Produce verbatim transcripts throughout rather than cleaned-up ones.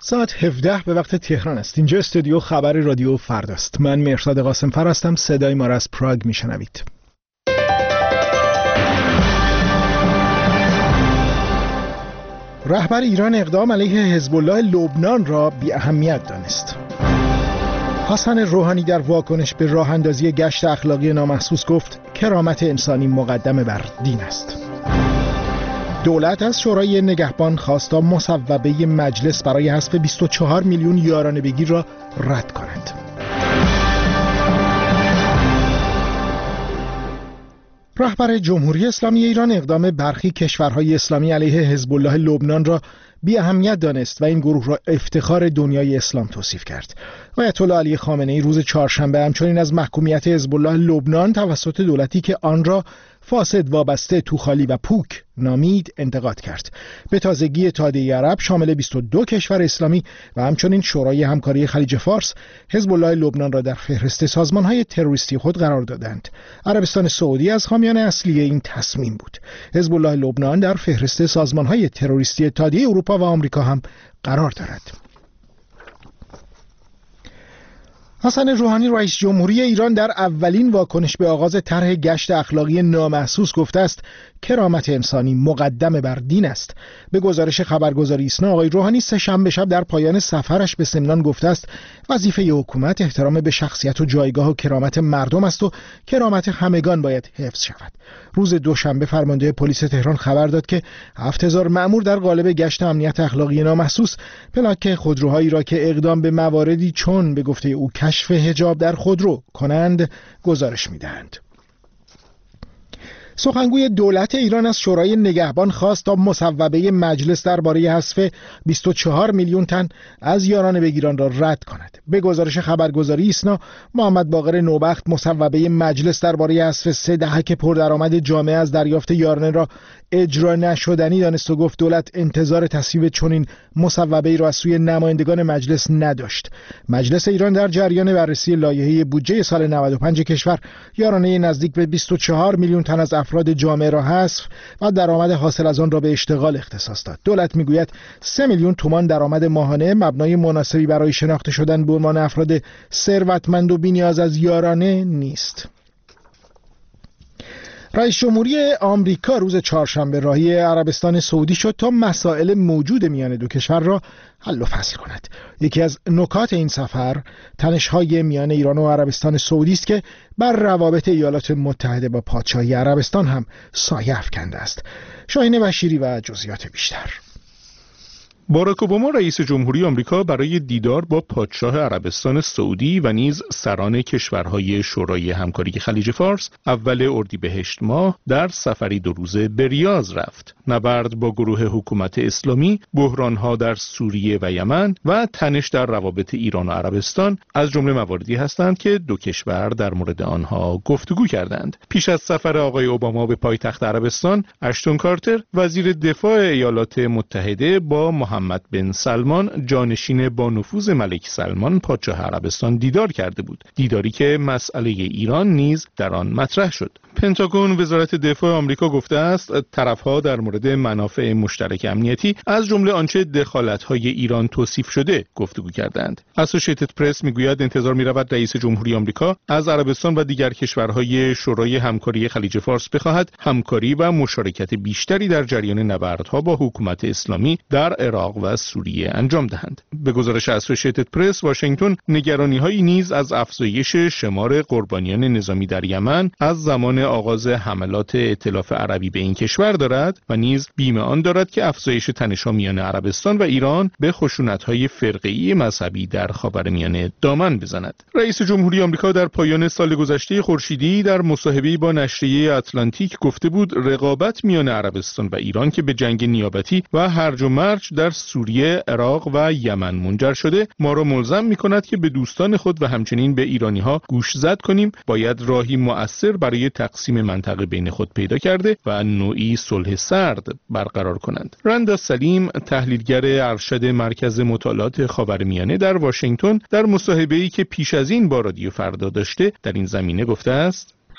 ساعت هفده به وقت تهران است. اینجا استودیو خبر رادیو فرداست. من مرشد قاسم‌فر هستم. صدای ما را از پراگ میشنوید. رهبر ایران اقدام علیه حزب الله لبنان را بی اهمیت دانست. حسن روحانی در واکنش به راه اندازی گشت اخلاقی نامحسوس گفت کرامت انسانی مقدم بر دین است. دولت از شورای نگهبان خواست تا مصوبه مجلس برای حذف بیست و چهار میلیون یارانه بگیر را رد کنند. رهبر جمهوری اسلامی ایران اقدام برخی کشورهای اسلامی علیه حزب الله لبنان را بی اهمیت دانست و این گروه را افتخار دنیای اسلام توصیف کرد. آیت الله علی خامنه‌ای روز چهارشنبه همچنین از محکومیت حزب الله لبنان توسط دولتی که آن را فاسد، وابسته، توخالی و پوک نامید انتقاد کرد. به تازگی اتحادیه عرب شامل بیست و دو کشور اسلامی و همچنین شورای همکاری خلیج فارس حزب الله لبنان را در فهرست سازمان‌های تروریستی خود قرار دادند. عربستان سعودی از حامیان اصلی این تصمیم بود. حزب الله لبنان در فهرست سازمان‌های تروریستی اتحادیه اروپا و آمریکا هم قرار دارد. حسن روحانی رئیس جمهوری ایران در اولین واکنش به آغاز طرح گشت اخلاقی نامحسوس گفته است کرامت انسانی مقدم بر دین است. به گزارش خبرگزاری ایسنا آقای روحانی سه شنبه شب در پایان سفرش به سمنان گفته است وظیفه حکومت احترام به شخصیت و جایگاه و کرامت مردم است و کرامت همگان باید حفظ شود. روز دوشنبه فرمانده پلیس تهران خبر داد که هفت هزار مأمور در قالب گشت امنیت اخلاقی نامحسوس پلاک خودروهایی را که اقدام به مواردی چون به گفته او کشف حجاب در خودرو کنند گزارش می‌دهند. سخنگوی دولت ایران از شورای نگهبان خواست تا مصوبه مجلس درباره حذف بیست و چهار میلیون تن از یارانه بگیران را رد کند. به گزارش خبرگزاری ایسنا محمد باقر نوبخت مصوبه مجلس درباره حذف سه دهک پردرآمد جامعه از دریافت یارانه را اجرا نشدنی دانست و گفت دولت انتظار تصویب چنین مصوبه‌ای را از سوی نمایندگان مجلس نداشت. مجلس ایران در جریان بررسی لایحه بودجه سال نود و پنج کشور یارانه نزدیک به بیست و چهار میلیون تن از افراد جامعه را حذف و درآمد حاصل از آن را به اشتغال اختصاص داد. دولت میگوید سه میلیون تومان درآمد ماهانه مبنای مناسبی برای شناخته شدن به عنوان افراد ثروتمند و بی‌نیاز از یارانه نیست. رئیس جمهوری آمریکا روز چهارشنبه راهی عربستان سعودی شد تا مسائل موجود میان دو کشور را حل و فصل کند. یکی از نکات این سفر تنش‌های میان ایران و عربستان سعودی است که بر روابط ایالات متحده با پادشاهی عربستان هم سایه افکنده است. شاهین بشیری و جزئیات بیشتر. باراک اوباما رئیس جمهوری آمریکا برای دیدار با پادشاه عربستان سعودی و نیز سران کشورهای شورای همکاری خلیج فارس اول اردیبهشت ماه در سفری دو روزه به ریاض رفت. نبرد با گروه حکومت اسلامی، بحرانها در سوریه و یمن و تنش در روابط ایران و عربستان از جمله مواردی هستند که دو کشور در مورد آنها گفتگو کردند. پیش از سفر آقای اوباما به پایتخت عربستان، اشتون کارتر وزیر دفاع ایالات متحده با محمد بن سلمان جانشین با نفوذ ملک سلمان پادشاه عربستان دیدار کرده بود. دیداری که مسئله ایران نیز در آن مطرح شد. پنتاگون وزارت دفاع آمریکا گفته است طرف‌ها در مورد منافع مشترک امنیتی از جمله آنچه دخالت‌های ایران توصیف شده گفتگو کردند. اسوسییتد پرس میگوید انتظار می‌رود رئیس جمهوری آمریکا از عربستان و دیگر کشورهای شورای همکاری خلیج فارس بخواهد همکاری و مشارکت بیشتری در جریان نبردها با حکومت اسلامی در عراق و سوریه انجام دهند. به گزارش اسوسییتد پرس، واشنگتن نگرانی‌هایی نیز از افزایش شمار قربانیان نظامی در یمن از زمان آغاز حملات ائتلاف عربی به این کشور دارد و نیز بیم آن دارد که افزایش تنش‌ها میان عربستان و ایران به خشونت‌های فرقه‌ای مذهبی در خاورمیانه دامن بزند. رئیس جمهوری آمریکا در پایان سال گذشته خورشیدی در مصاحبه‌ای با نشریه اتلانتیک گفته بود رقابت میان عربستان و ایران که به جنگ نیابتی و هرج و مرج در سوریه، عراق و یمن منجر شده ما را ملزم می‌کند که به دوستان خود و همچنین به ایرانی‌ها گوشزد کنیم، باید راهی مؤثر برای تقسیم منطقه بین خود پیدا کرده و نوعی صلح سرد برقرار کنند. رندا سلیم، تحلیلگر ارشد مرکز مطالعات خاورمیانه در واشنگتن، در مصاحبه‌ای که پیش از این با رادیو فردا داشته در این زمینه گفته است: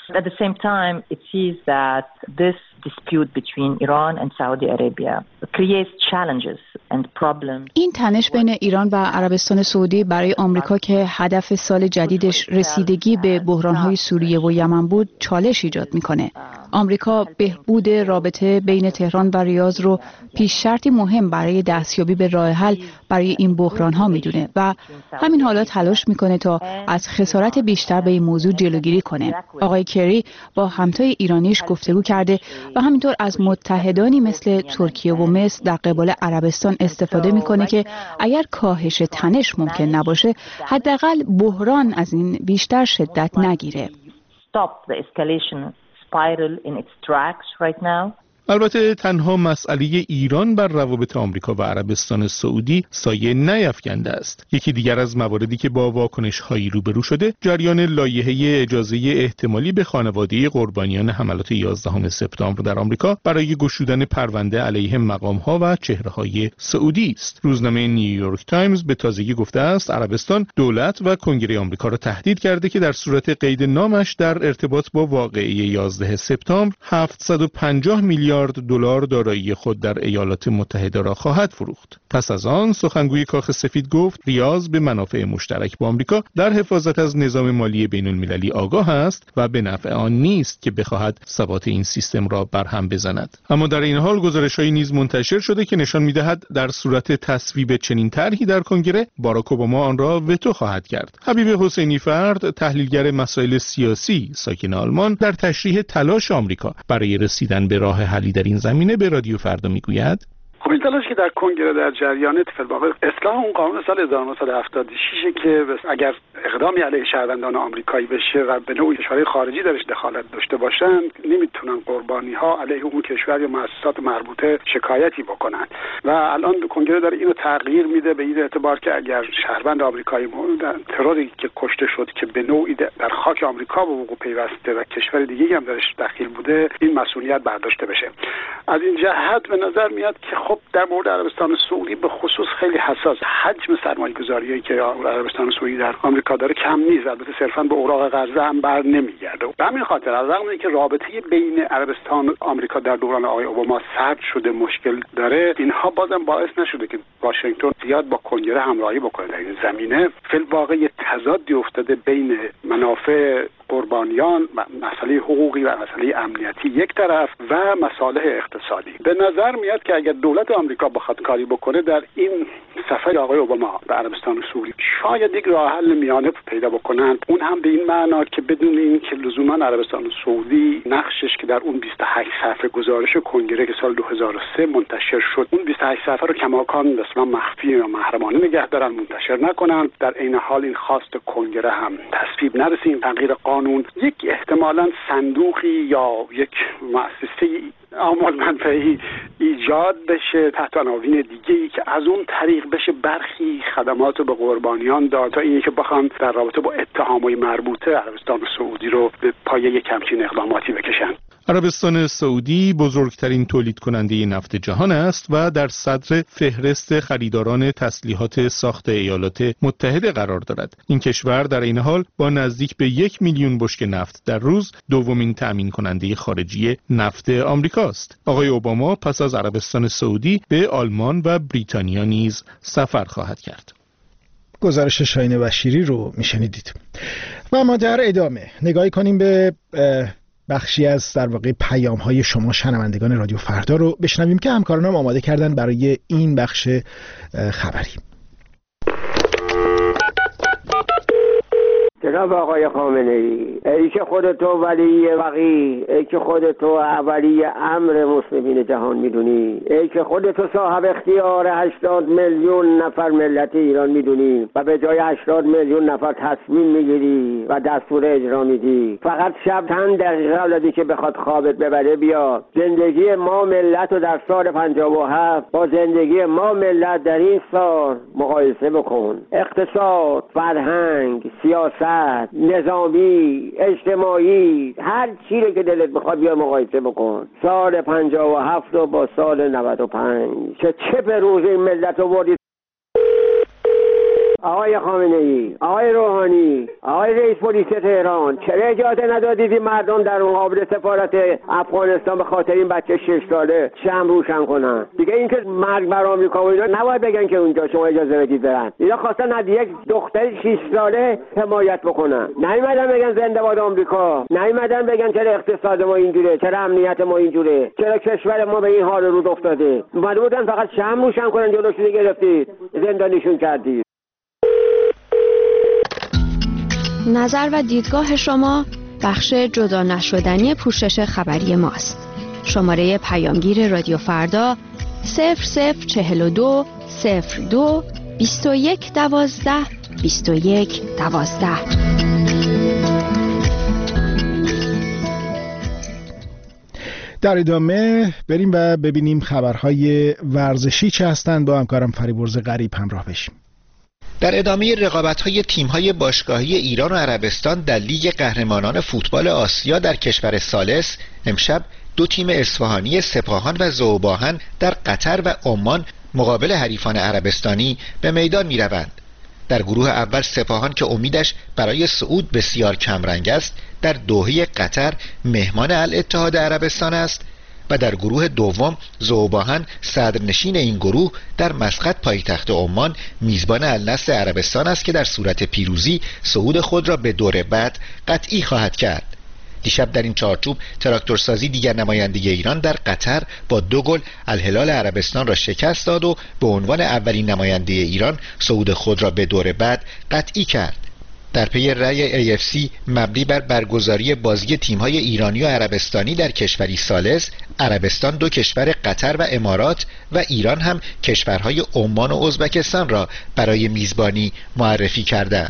At the same time, it sees that this dispute between Iran and Saudi Arabia creates challenges and problems. این تنش بین ایران و عربستان سعودی برای آمریکا که هدف سال جدیدش رسیدگی به بحران‌های سوریه و یمن بود چالش ایجاد می‌کنه. آمریکا بهبود رابطه بین تهران و ریاض رو پیش شرطی مهم برای دستیابی به راه حل برای این بحران‌ها می‌دونه و همین حالا تلاش می‌کنه تا از خسارت بیشتر به این موضوع جلوگیری کنه. آقای کری با همتای ایرانیش گفتگو کرده و همینطور از متحدانی مثل ترکیه و مصر در قبال عربستان استفاده میکنه که اگر کاهش تنش ممکن نباشه حداقل بحران از این بیشتر شدت نگیره. البته تنها مسئله ایران بر روابط آمریکا و عربستان سعودی سایه نیفکنده است. یکی دیگر از مواردی که با واکنش‌هایی روبرو شده، جریان لایحه اجازه احتمالی به خانواده قربانیان حملات یازدهم سپتامبر در آمریکا برای گشودن پرونده علیه مقام‌ها و چهره‌های سعودی است. روزنامه نیویورک تایمز به تازگی گفته است عربستان دولت و کنگره آمریکا را تهدید کرده که در صورت قید نامش در ارتباط با واقعه یازده سپتامبر هفتصد و پنجاه میلیارد دلار دارایی خود در ایالات متحده را خواهد فروخت. پس از آن سخنگوی کاخ سفید گفت ریاض به منافع مشترک با آمریکا در حفاظت از نظام مالی بین المللی آگاه است و به نفع آن نیست که بخواهد ثبات این سیستم را برهم بزند. اما در این حال گزارش‌هایی نیز منتشر شده که نشان می‌دهد در صورت تصویب چنین طرحی در کنگره باراک اوباما آن را وتو خواهد کرد. حبیب حسینی فرد، تحلیلگر مسائل سیاسی ساکن آلمان، در تشریح تلاش آمریکا برای رسیدن به راه حل در این زمینه به رادیو فردا میگوید خب این تلاش که در کنگره در جریان اتفاق اصلاح اون قانون سال هزار و نهصد و هفتاد و شش که اگر اقدامی علیه شهروندان آمریکایی بشه و به نوعی کشورهای خارجی درش دخالت داشته باشن نمیتونن قربانی ها علیه اون کشور یا مؤسسات مربوطه شکایتی بکنن و الان کنگره داره اینو تغییر میده به این اعتبار که اگر شهروند آمریکایی مورد تروری که کشته شد که به نوعی در خاک آمریکا به وقوع پیوسته و کشور دیگه‌ای هم درش دخیل بوده این مسئولیت برداشته بشه. از این جهت به نظر میاد که خب در مورد عربستان سعودی به خصوص خیلی حساس. حجم سرمایه‌گذاریایی که عربستان سعودی در آمریکا داره کم نیست، البته صرفاً به اوراق قرضه هم بر نمیگرده. به همین خاطر از رغم اینکه رابطه بین عربستان و آمریکا در دوران آقای اوباما سرد شده، مشکل داره، اینها بازم باعث نشده که واشنگتن زیاد با کنگره همراهی بکنه در این زمینه. فی الواقع تضادی افتاده بین منافع قربانیان و مسئله حقوقی و مسئله امنیتی یک طرف و مصالح اقتصادی. به نظر میاد که اگر دولت آمریکا بخواد کاری بکنه در این سفر آقای اوباما به عربستان سعودی شاید یک راه حل میانه پیدا بکنند، اون هم به این معنا که بدون اینکه لزوما عربستان سعودی نقشش که در اون بیست و هشت صفحه گزارش کنگره که سال دو هزار و سه منتشر شد اون بیست و هشت صفحه رو کماکان اصلا مخفی یا محرمانه نگه دارن، منتشر نکنن. در عین حال این خواست کنگره هم تصویب نرسه این تغییر قانون، یک احتمالاً صندوقی یا یک مؤسسه اعمال منفعی ایجاد بشه تحت عناوین دیگه‌ای که از اون طریق بشه برخی خدمات رو به قربانیان داد تا اینکه بخوان در رابطه با اتهامات مربوطه عربستان سعودی رو به پایه یک همچین اقداماتی بکشن. عربستان سعودی بزرگترین تولید کننده نفت جهان است و در صدر فهرست خریداران تسلیحات ساخت ایالات متحده قرار دارد. این کشور در این حال با نزدیک به یک میلیون بشکه نفت در روز دومین تأمین کننده خارجی نفت آمریکاست. آقای اوباما پس از عربستان سعودی به آلمان و بریتانیا نیز سفر خواهد کرد. گزارش شاهین بشیری رو میشنیدید. و ما در ادامه نگاهی کنیم به بخشی از در واقع پیام‌های شما شنوندگان رادیو فردا رو بشنویم که همکارانم آماده کردن برای این بخش خبری. جناب آقای خامنه‌ای، ای که خودتو ولی وقی، ای که خودتو اولی امر مسلمین جهان میدونی، ای که خودتو صاحب اختیار هشتاد میلیون نفر ملت ایران میدونی و به جای هشتاد میلیون نفر تصمیم میگیری و دستور اجرا میدی، فقط شب چند دقیقه قبل که بخواد خوابت ببره بیا زندگی ما ملت رو در سال پنجاه و هفت با زندگی ما ملت در این سال مقایسه بکن. اقتصاد، فرهنگ، سیاست، نظامی، اجتماعی، هر چیزی که دلت بخواد بیا مقایسه بکن. سال پنجاه و هفت رو با سال نود و پنج که چه به روز این ملت آوردید. آقای خامنه ای، آقای روحانی، آقای رئیس پلیس تهران، چرا اجازه ندادید این مردم در مقابل سفارت افغانستان به خاطر این بچه شش ساله شمع روشن کنن؟ دیگه اینکه مرگ بر آمریکا و اینا نباید بگن که اونجا شما اجازه بدید برن. اینا خواستن از یک دختر شش ساله حمایت بکنن، نیومدن بگن زنده باد آمریکا، نیومدن بگن چرا اقتصاد ما اینجوره، چرا امنیت ما اینجوره، چرا کشور ما به این حال رو افتاده. اومده بودن فقط شمع روشن کنن، جلوشون گرفتید، زندانیشون کردید. نظر و دیدگاه شما بخش جدا نشدنی پوشش خبری ماست. شماره پیامگیر رادیو فردا صفر صفر چهل و دو صفر دو بیست و یک دوازده بیست و یک دوازده. در ادامه بریم و ببینیم خبرهای ورزشی چه هستند. با همکارم فریبرز غریب همراه بشیم. در ادامه رقابت‌های تیم‌های باشگاهی ایران و عربستان در لیگ قهرمانان فوتبال آسیا در کشور ثالث، امشب دو تیم اصفهانی سپاهان و ذوباهن در قطر و عمان مقابل حریفان عربستانی به میدان می‌روند. در گروه اول سپاهان که امیدش برای صعود بسیار کمرنگ است، در دوحه قطر مهمان الاتحاد عربستان است و در گروه دوم ذوباهن صدرنشین این گروه در مسقط پایتخت عمان میزبان النصر عربستان است که در صورت پیروزی صعود خود را به دور بعد قطعی خواهد کرد. دیشب در این چارچوب تراکتورسازی دیگر نماینده ایران در قطر با دو گل الهلال عربستان را شکست داد و به عنوان اولین نماینده ایران صعود خود را به دور بعد قطعی کرد. در پی رأی ای اف سی مبنی بر برگزاری بازی تیم‌های ایرانی و عربستانی در کشوری ثالث، عربستان دو کشور قطر و امارات و ایران هم کشورهای عمان و ازبکستان را برای میزبانی معرفی کردند.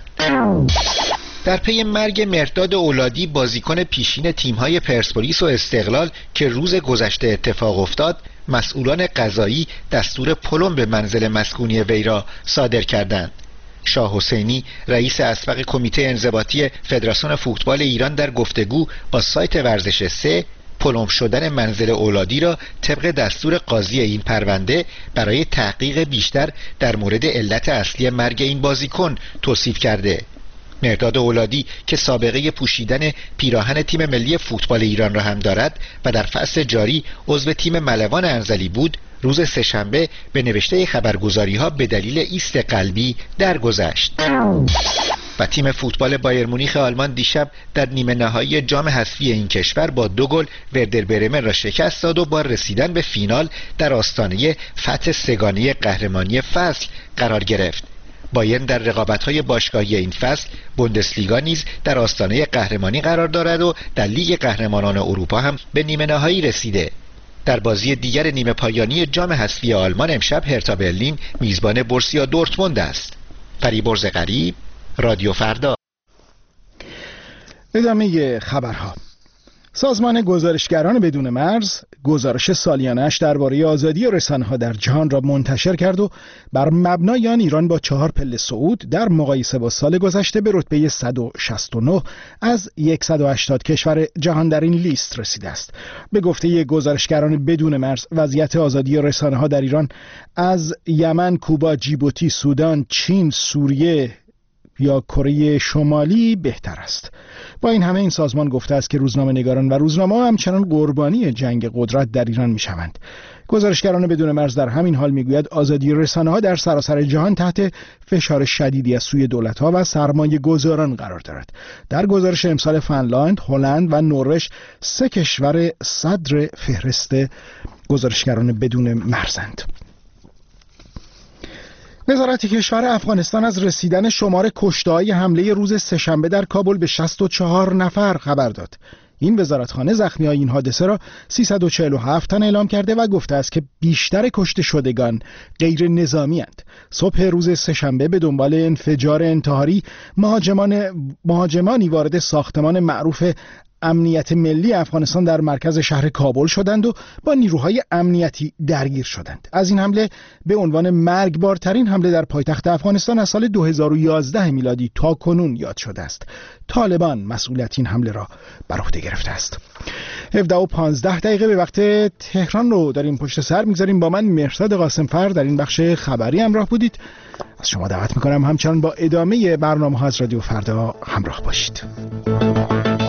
در پی مرگ مرداد اولادی بازیکن پیشین تیم‌های پرسپولیس و استقلال که روز گذشته اتفاق افتاد، مسئولان قضایی دستور پلم به منزل مسکونی وی را صادر کردند. شاه حسینی رئیس اسبق کمیته انضباطی فدراسیون فوتبال ایران در گفتگو با سایت ورزش سه پلم شدن منزل اولادی را طبق دستور قاضی این پرونده برای تحقیق بیشتر در مورد علت اصلی مرگ این بازیکن توصیف کرده. مرداد اولادی که سابقه پوشیدن پیراهن تیم ملی فوتبال ایران را هم دارد و در فصل جاری عضو تیم ملوان انزلی بود، روز سه‌شنبه به نوشته خبرگزاری ها به دلیل ایست قلبی درگذشت. و تیم فوتبال بایر مونیخ آلمان دیشب در نیمه نهایی جام حذفی این کشور با دو گل وردر برمن را شکست داد و با رسیدن به فینال در آستانه فتح سگانه قهرمانی فصل قرار گرفت. بایرن در رقابت‌های باشگاهی این فصل بوندسلیگا نیز در آستانه قهرمانی قرار دارد و در لیگ قهرمانان اروپا هم به نیمه نهایی رسیده. در بازی دیگر نیمه پایانی جام حذفی آلمان امشب هرتا برلین میزبان بورسیا دورتموند است. فریبرز غریب، رادیو فردا. ادامه خبرها. سازمان گزارشگران بدون مرز گزارش سالیانه‌اش درباره آزادی رسانه‌ها در جهان را منتشر کرد و بر مبنای آن ایران با چهار پله صعود در مقایسه با سال گذشته به رتبه صد و شصت و نه از صد و هشتاد کشور جهان در این لیست رسیده است. به گفته گزارشگران بدون مرز وضعیت آزادی رسانه‌ها در ایران از یمن، کوبا، جیبوتی، سودان، چین، سوریه یا کره شمالی بهتر است. با این همه این سازمان گفته است که روزنامه‌نگاران و روزنامه‌ها همچنان قربانی جنگ قدرت در ایران می‌شوند. گزارشگران بدون مرز در همین حال میگوید آزادی رسانه‌ها در سراسر جهان تحت فشار شدیدی از سوی دولت‌ها و سرمایه‌گذاران قرار دارد. در گزارش امسال فنلاند، هلند و نروژ سه کشور صدر فهرست گزارشگران بدون مرزند. وزارت کشور افغانستان از رسیدن شمار کشته‌های حمله روز سه‌شنبه در کابل به شصت و چهار نفر خبر داد. این وزارتخانه زخمی‌های این حادثه را سیصد و چهل و هفت تن اعلام کرده و گفته است که بیشتر کشته شدگان غیر نظامی اند. صبح روز سه‌شنبه به دنبال انفجار انتحاری مهاجمان مهاجمانی وارد ساختمان معروف امنیت ملی افغانستان در مرکز شهر کابل شدند و با نیروهای امنیتی درگیر شدند. از این حمله به عنوان مرگبارترین حمله در پایتخت افغانستان از سال دو هزار و یازده میلادی تا کنون یاد شده است. طالبان مسئولیت این حمله را بر عهده گرفته است. هفده و پانزده دقیقه به وقت تهران رو داریم پشت سر میگذاریم. با من مهرداد قاسمفر در این بخش خبری همراه بودید. از شما دعوت میکنم همچنان با ادامه برنامه ها از رادیو فردا همراه باشید.